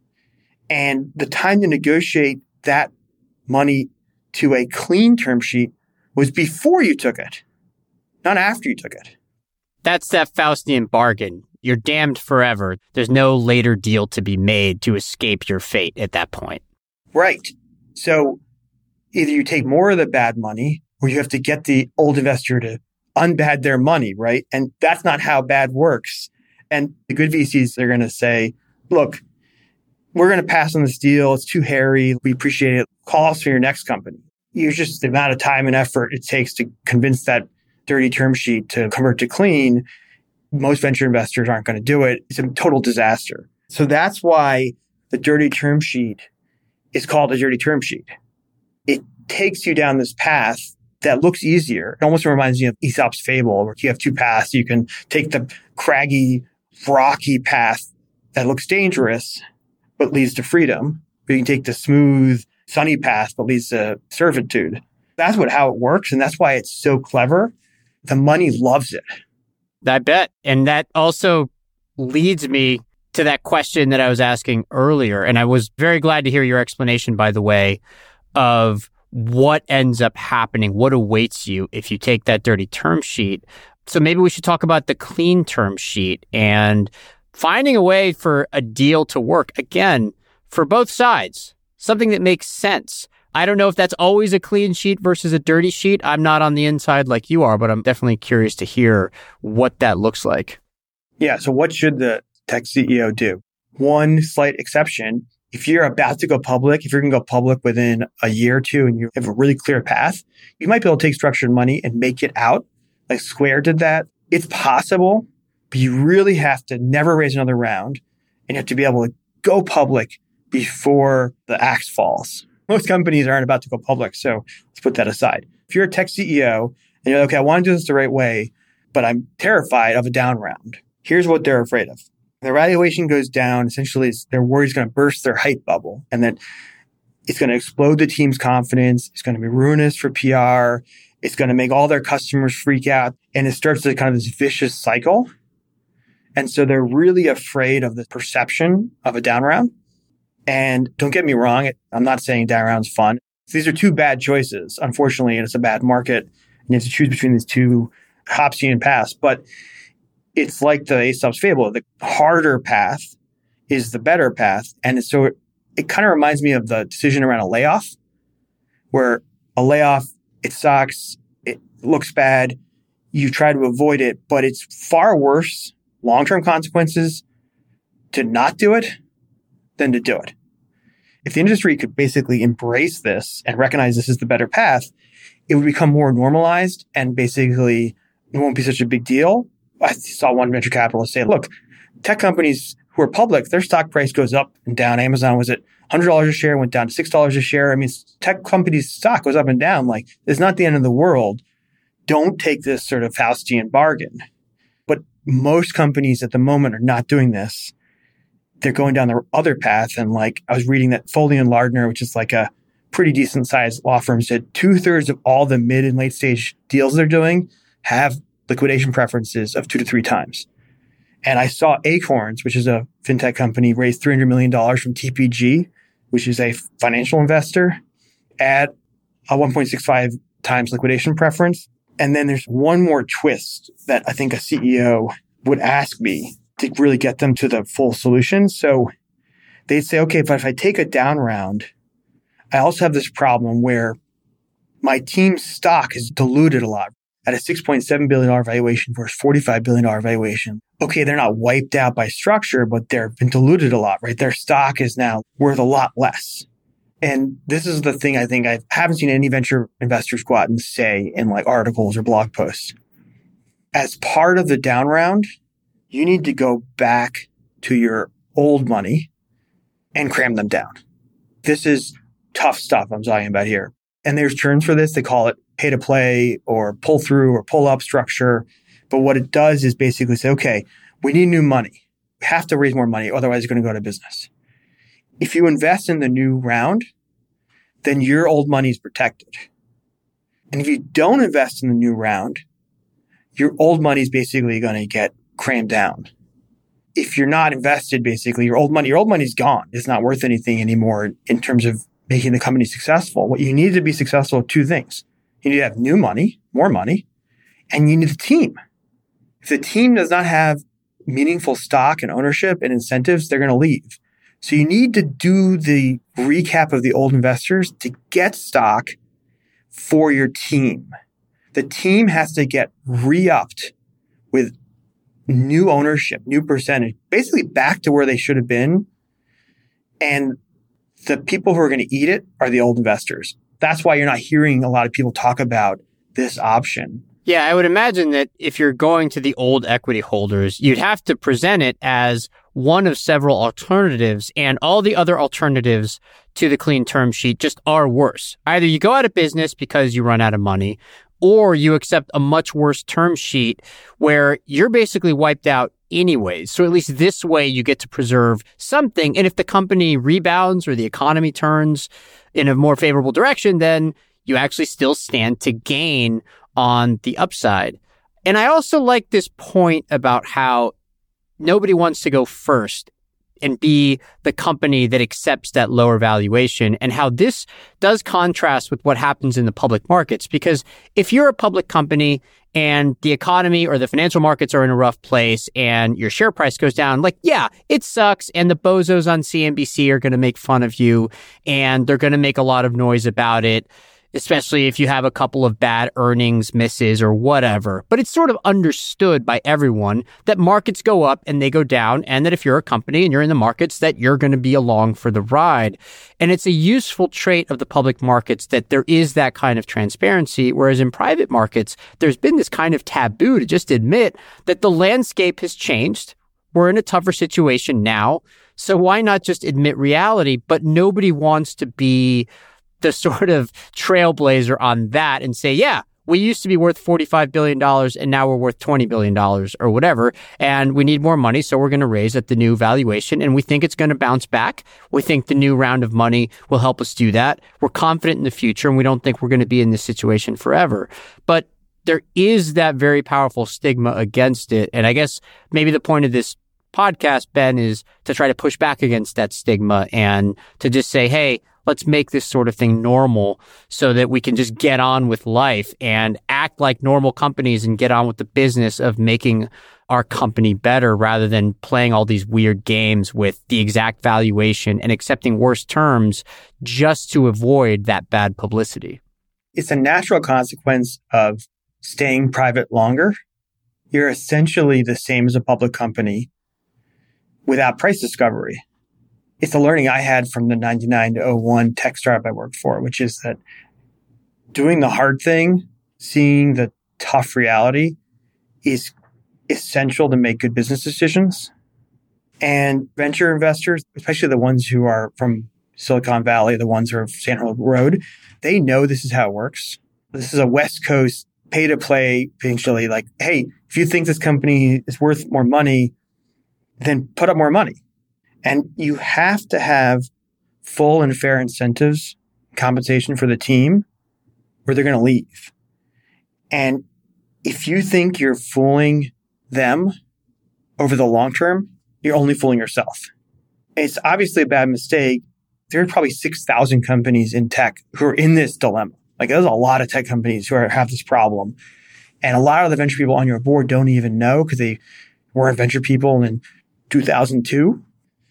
And the time to negotiate that money to a clean term sheet was before you took it, not after you took it. That's that Faustian bargain. You're damned forever. There's no later deal to be made to escape your fate at that point. Right. So either you take more of the bad money or you have to get the old investor to unbad their money, right? And that's not how bad works. And the good V Cs are going to say, look, we're going to pass on this deal. It's too hairy. We appreciate it. Call us for your next company. It's just the amount of time and effort it takes to convince that dirty term sheet to convert to clean. Most venture investors aren't going to do it. It's a total disaster. So that's why the dirty term sheet is called a dirty term sheet. It takes you down this path that looks easier. It almost reminds me of Aesop's fable, where you have two paths. You can take the craggy, rocky path that looks dangerous, but leads to freedom. Or you can take the smooth, sunny path, but leads to servitude. That's what how it works. And that's why it's so clever. The money loves it. I bet. And that also leads me to that question that I was asking earlier. And I was very glad to hear your explanation, by the way, of what ends up happening, what awaits you if you take that dirty term sheet. So maybe we should talk about the clean term sheet and finding a way for a deal to work. Again, for both sides, something that makes sense. I don't know if that's always a clean sheet versus a dirty sheet. I'm not on the inside like you are, but I'm definitely curious to hear what that looks like. Yeah. So what should the tech C E O do? One slight exception. If you're about to go public, if you're going to go public within a year or two and you have a really clear path, you might be able to take structured money and make it out. Like Square did that. It's possible, but you really have to never raise another round and you have to be able to go public before the axe falls. Most companies aren't about to go public, so let's put that aside. If you're a tech C E O and you're like, okay, I want to do this the right way, but I'm terrified of a down round. Here's what they're afraid of. Their valuation goes down. Essentially, they're worried it's going to burst their hype bubble and then it's going to explode the team's confidence. It's going to be ruinous for P R. It's going to make all their customers freak out. And it starts to kind of this vicious cycle. And so they're really afraid of the perception of a down round. And don't get me wrong, I'm not saying down round's fun. These are two bad choices. Unfortunately, it's a bad market. And you have to choose between these two Hobbesian paths. But it's like the Aesop's fable. The harder path is the better path. And so it, it kind of reminds me of the decision around a layoff, where a layoff, it sucks, it looks bad, you try to avoid it, but it's far worse long-term consequences to not do it than to do it. If the industry could basically embrace this and recognize this is the better path, it would become more normalized and basically it won't be such a big deal. I saw one venture capitalist say, look, tech companies who are public, their stock price goes up and down. Amazon was at one hundred dollars a share, went down to six dollars a share. I mean, tech companies' stock goes up and down. Like, it's not the end of the world. Don't take this sort of Faustian bargain. But most companies at the moment are not doing this. They're going down the other path. And like, I was reading that Foley and Lardner, which is like a pretty decent sized law firm, said two thirds of all the mid and late stage deals they're doing have liquidation preferences of two to three times. And I saw Acorns, which is a fintech company, raise three hundred million dollars from T P G, which is a financial investor, at a one point six five times liquidation preference. And then there's one more twist that I think a C E O would ask me to really get them to the full solution. So they'd say, okay, but if I take a down round, I also have this problem where my team's stock is diluted a lot at a six point seven billion dollars valuation versus forty-five billion dollars valuation. Okay, they're not wiped out by structure, but they've been diluted a lot, right? Their stock is now worth a lot less. And this is the thing I think I haven't seen any venture investors go out and say in like articles or blog posts. As part of the down round, you need to go back to your old money and cram them down. This is tough stuff I'm talking about here. And there's terms for this. They call it pay to play or pull through or pull up structure. But what it does is basically say, okay, we need new money. We have to raise more money. Otherwise, it's going to go out of business. If you invest in the new round, then your old money is protected. And if you don't invest in the new round, your old money is basically going to get crammed down. If you're not invested, basically, your old money, your old money is gone. It's not worth anything anymore in terms of making the company successful. What you need to be successful are two things. You need to have new money, more money, and you need a team. If the team does not have meaningful stock and ownership and incentives, they're going to leave. So you need to do the recap of the old investors to get stock for your team. The team has to get re-upped with new ownership, new percentage, basically back to where they should have been. And the people who are going to eat it are the old investors. That's why you're not hearing a lot of people talk about this option. Yeah, I would imagine that if you're going to the old equity holders, you'd have to present it as one of several alternatives, and all the other alternatives to the clean term sheet just are worse. Either you go out of business because you run out of money, or you accept a much worse term sheet where you're basically wiped out anyways. So at least this way you get to preserve something. And if the company rebounds or the economy turns in a more favorable direction, then you actually still stand to gain on the upside. And I also like this point about how nobody wants to go first and be the company that accepts that lower valuation, and how this does contrast with what happens in the public markets. Because if you're a public company and the economy or the financial markets are in a rough place and your share price goes down, like, yeah, it sucks. And the bozos on C N B C are going to make fun of you and they're going to make a lot of noise about it, especially if you have a couple of bad earnings misses or whatever. But it's sort of understood by everyone that markets go up and they go down, and that if you're a company and you're in the markets, that you're going to be along for the ride. And it's a useful trait of the public markets that there is that kind of transparency, whereas in private markets, there's been this kind of taboo to just admit that the landscape has changed. We're in a tougher situation now. So why not just admit reality? But nobody wants to be the sort of trailblazer on that and say, yeah, we used to be worth forty-five billion dollars and now we're worth twenty billion dollars or whatever. And we need more money. So we're going to raise at the new valuation. And we think it's going to bounce back. We think the new round of money will help us do that. We're confident in the future and we don't think we're going to be in this situation forever. But there is that very powerful stigma against it. And I guess maybe the point of this podcast, Ben, is to try to push back against that stigma and to just say, hey, let's make this sort of thing normal so that we can just get on with life and act like normal companies and get on with the business of making our company better rather than playing all these weird games with the exact valuation and accepting worse terms just to avoid that bad publicity. It's a natural consequence of staying private longer. You're essentially the same as a public company without price discovery. It's the learning I had from the ninety-nine to oh one tech startup I worked for, which is that doing the hard thing, seeing the tough reality is essential to make good business decisions. And venture investors, especially the ones who are from Silicon Valley, the ones who are Sand Hill Road, they know this is how it works. This is a West Coast pay to play, potentially like, hey, if you think this company is worth more money, then put up more money. And you have to have full and fair incentives, compensation for the team, or they're going to leave. And if you think you're fooling them over the long term, you're only fooling yourself. It's obviously a bad mistake. There are probably six thousand companies in tech who are in this dilemma. Like, there's a lot of tech companies who are, have this problem. And a lot of the venture people on your board don't even know because they weren't venture people in two thousand two.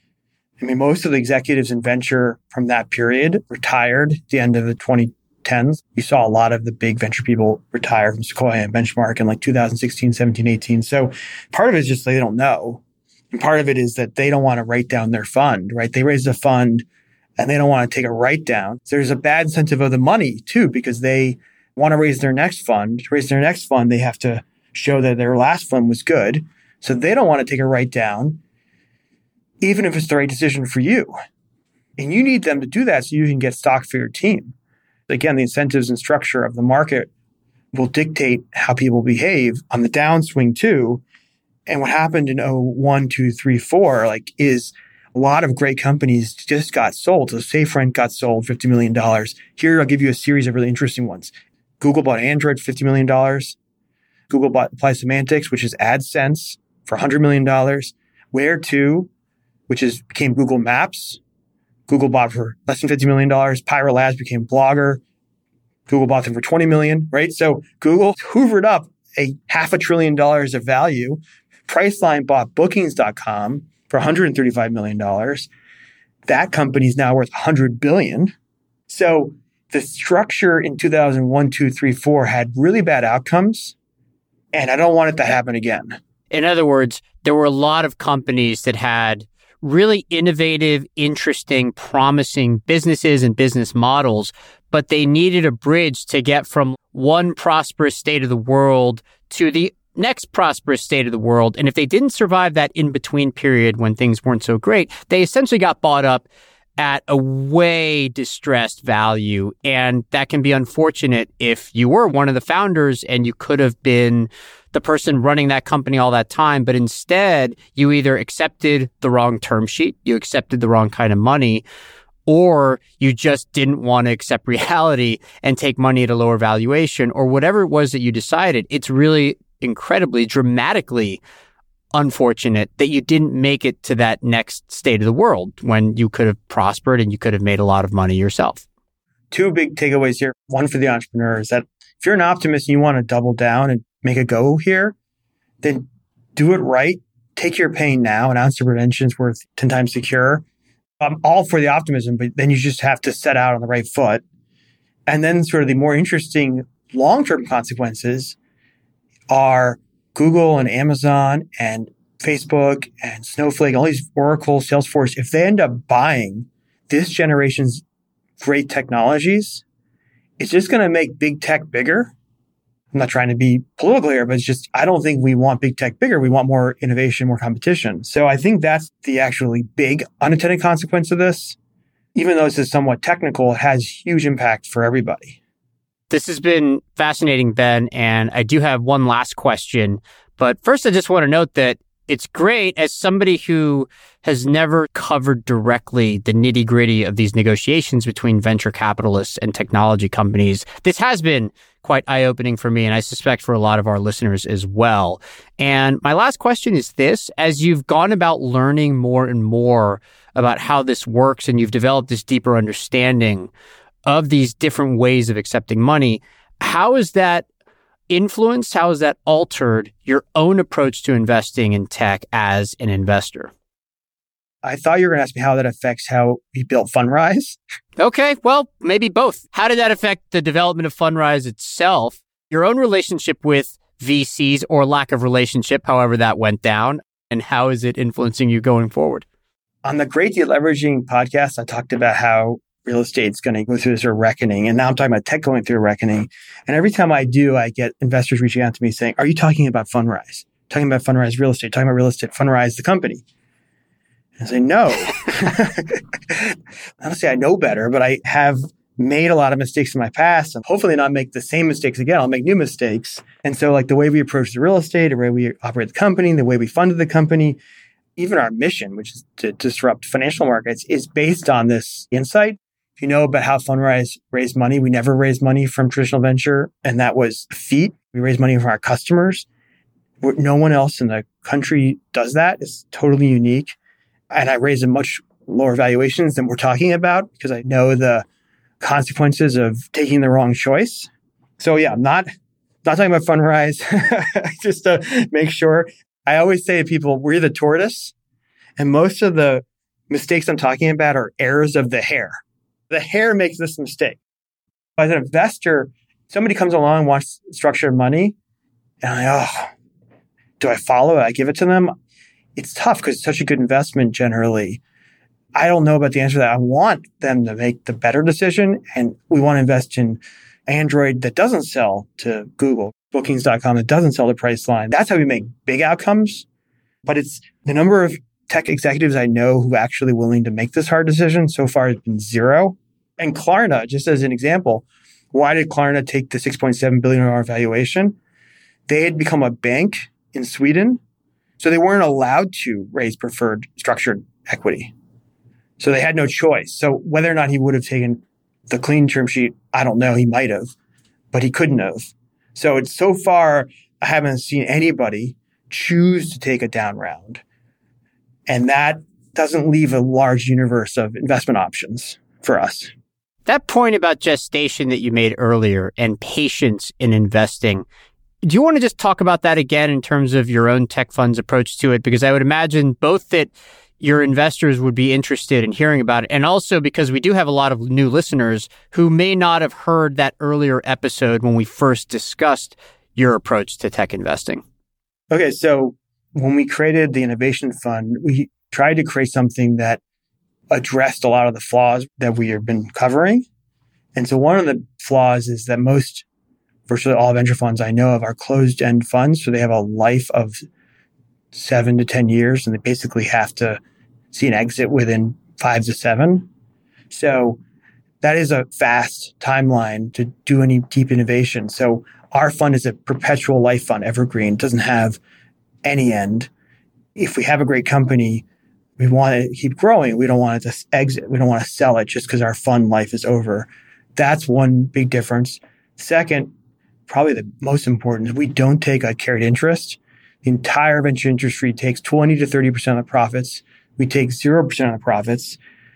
I mean, most of the executives in venture from that period retired at the end of the twenty tens. You saw a lot of the big venture people retire from Sequoia and Benchmark in like two thousand sixteen, seventeen, eighteen. So part of it is just they don't know. And part of it is that they don't want to write down their fund, right? They raised a fund and they don't want to take a write down. So there's a bad incentive of the money too, because they want to raise their next fund. To raise their next fund, they have to show that their last fund was good. So they don't want to take a write down, even if it's the right decision for you. And you need them to do that so you can get stock for your team. Again, the incentives and structure of the market will dictate how people behave on the downswing too. And what happened in oh one, two, three, four, like, is a lot of great companies just got sold. So SafeRent got sold fifty million dollars. Here, I'll give you a series of really interesting ones. Google bought Android for fifty million dollars. Google bought Applied Semantics, which is AdSense, for one hundred million dollars. Where to, which is became Google Maps. Google bought for less than fifty million dollars. Pyro Labs became Blogger. Google bought them for twenty million dollars, right? So Google hoovered up a half a trillion dollars of value. Priceline bought Bookings dot com for one hundred thirty-five million dollars. That company's now worth one hundred billion dollars. So the structure in two thousand one, two, three, four had really bad outcomes. And I don't want it to happen again. In other words, there were a lot of companies that had really innovative, interesting, promising businesses and business models, but they needed a bridge to get from one prosperous state of the world to the next prosperous state of the world. And if they didn't survive that in-between period when things weren't so great, they essentially got bought up at a way distressed value. And that can be unfortunate if you were one of the founders and you could have been the person running that company all that time. But instead, you either accepted the wrong term sheet, you accepted the wrong kind of money, or you just didn't want to accept reality and take money at a lower valuation, or whatever it was that you decided. It's really incredibly, dramatically unfortunate that you didn't make it to that next state of the world when you could have prospered and you could have made a lot of money yourself. Two big takeaways here. One for the entrepreneur is that if you're an optimist and you want to double down and make a go here, then do it right. Take your pain now. An ounce of prevention is worth ten times the cure. I'm all for the optimism, but then you just have to set out on the right foot. And then sort of the more interesting long-term consequences are Google and Amazon and Facebook and Snowflake, all these Oracle, Salesforce. If they end up buying this generation's great technologies, it's just going to make big tech bigger. I'm not trying to be political here, but it's just, I don't think we want big tech bigger. We want more innovation, more competition. So I think that's the actually big unintended consequence of this. Even though this is somewhat technical, it has huge impact for everybody. This has been fascinating, Ben, and I do have one last question. But first, I just want to note that it's great as somebody who has never covered directly the nitty gritty of these negotiations between venture capitalists and technology companies. This has been quite eye-opening for me, and I suspect for a lot of our listeners as well. And my last question is this: as you've gone about learning more and more about how this works and you've developed this deeper understanding of these different ways of accepting money, how has that influenced, how has that altered your own approach to investing in tech as an investor? I thought you were going to ask me how that affects how we built Fundrise. Okay, well, maybe both. How did that affect the development of Fundrise itself, your own relationship with V Cs or lack of relationship, however that went down, and how is it influencing you going forward? On the Great Deleveraging podcast, I talked about how real estate's going to go through this sort of reckoning. And now I'm talking about tech going through a reckoning. And every time I do, I get investors reaching out to me saying, are you talking about Fundrise? Talking about Fundrise Real Estate? Talking about real estate, Fundrise, the company? And I say, no. Honestly, I know better, but I have made a lot of mistakes in my past and hopefully not make the same mistakes again. I'll make new mistakes. And so like the way we approach the real estate, the way we operate the company, the way we funded the company, even our mission, which is to disrupt financial markets, is based on this insight. If you know about how Fundrise raised money, we never raised money from traditional venture, and that was a feat. We raised money from our customers. No one else in the country does that. It's totally unique. And I raised a much lower valuations than we're talking about because I know the consequences of taking the wrong choice. So yeah, I'm not, not talking about Fundrise, just to make sure. I always say to people, we're the tortoise, and most of the mistakes I'm talking about are errors of the hare. The hare makes this mistake. As an investor, somebody comes along and wants structured money, and I, oh, do I follow it? I give it to them? It's tough because it's such a good investment generally. I don't know about the answer to that. I want them to make the better decision, and we want to invest in Android that doesn't sell to Google, Bookings dot com that doesn't sell to Priceline. That's how we make big outcomes. But it's the number of tech executives I know who are actually willing to make this hard decision so far has been zero. And Klarna, just as an example, why did Klarna take the six point seven billion dollars valuation? They had become a bank in Sweden, so they weren't allowed to raise preferred structured equity. So they had no choice. So whether or not he would have taken the clean term sheet, I don't know. He might have, but he couldn't have. So it's so far, I haven't seen anybody choose to take a down round. And that doesn't leave a large universe of investment options for us. That point about gestation that you made earlier and patience in investing, do you want to just talk about that again in terms of your own tech fund's approach to it? Because I would imagine both that your investors would be interested in hearing about it, and also because we do have a lot of new listeners who may not have heard that earlier episode when we first discussed your approach to tech investing. Okay, so when we created the Innovation Fund, we tried to create something that addressed a lot of the flaws that we have been covering. And so one of the flaws is that most, virtually all venture funds I know of are closed-end funds. So they have a life of seven to ten years, and they basically have to see an exit within five to seven. So that is a fast timeline to do any deep innovation. So our fund is a perpetual life fund, evergreen, doesn't have any end. If we have a great company, we want it to keep growing. We don't want it to exit. We don't want to sell it just because our fund life is over. That's one big difference. Second, probably the most important, is we don't take a carried interest. The entire venture industry takes twenty to thirty percent of the profits. We take zero percent of the profits.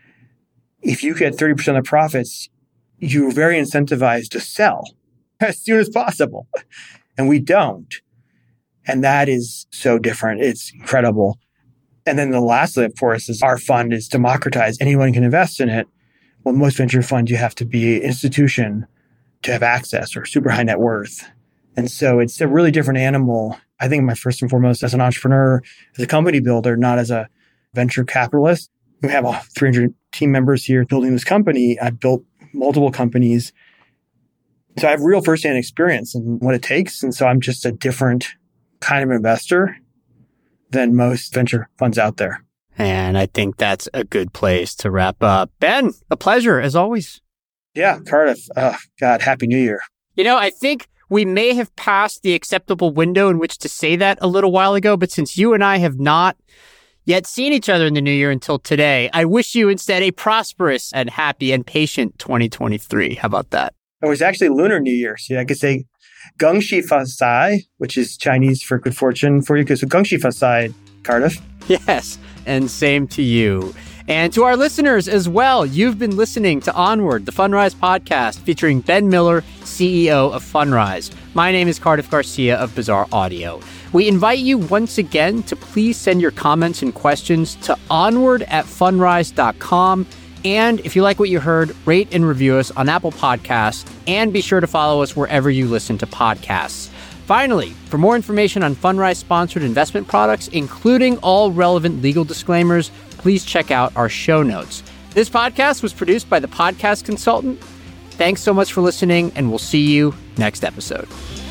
If you get thirty percent of the profits, you're very incentivized to sell as soon as possible. And we don't. And that is so different. It's incredible. And then the lastly, of course, is our fund is democratized. Anyone can invest in it. Well, most venture funds, you have to be an institution to have access or super high net worth. And so it's a really different animal. I think my first and foremost as an entrepreneur, as a company builder, not as a venture capitalist. We have three hundred team members here building this company. I've built multiple companies. So I have real firsthand experience in what it takes. And so I'm just a different kind of investor than most venture funds out there. And I think that's a good place to wrap up. Ben, a pleasure as always. Yeah, Cardiff. Oh, God, Happy New Year. You know, I think we may have passed the acceptable window in which to say that a little while ago, but since you and I have not yet seen each other in the new year until today, I wish you instead a prosperous and happy and patient twenty twenty-three. How about that? It was actually Lunar New Year. So I could say Gong Xi Fa Sai, which is Chinese for good fortune for you. So Gong Xi Fa Sai, Cardiff. Yes, and same to you. And to our listeners as well, you've been listening to Onward, the Fundrise podcast featuring Ben Miller, C E O of Fundrise. My name is Cardiff Garcia of Bizarre Audio. We invite you once again to please send your comments and questions to onward at fundrise dot com. And if you like what you heard, rate and review us on Apple Podcasts, and be sure to follow us wherever you listen to podcasts. Finally, for more information on Fundrise-sponsored investment products, including all relevant legal disclaimers, please check out our show notes. This podcast was produced by The Podcast Consultant. Thanks so much for listening, and we'll see you next episode.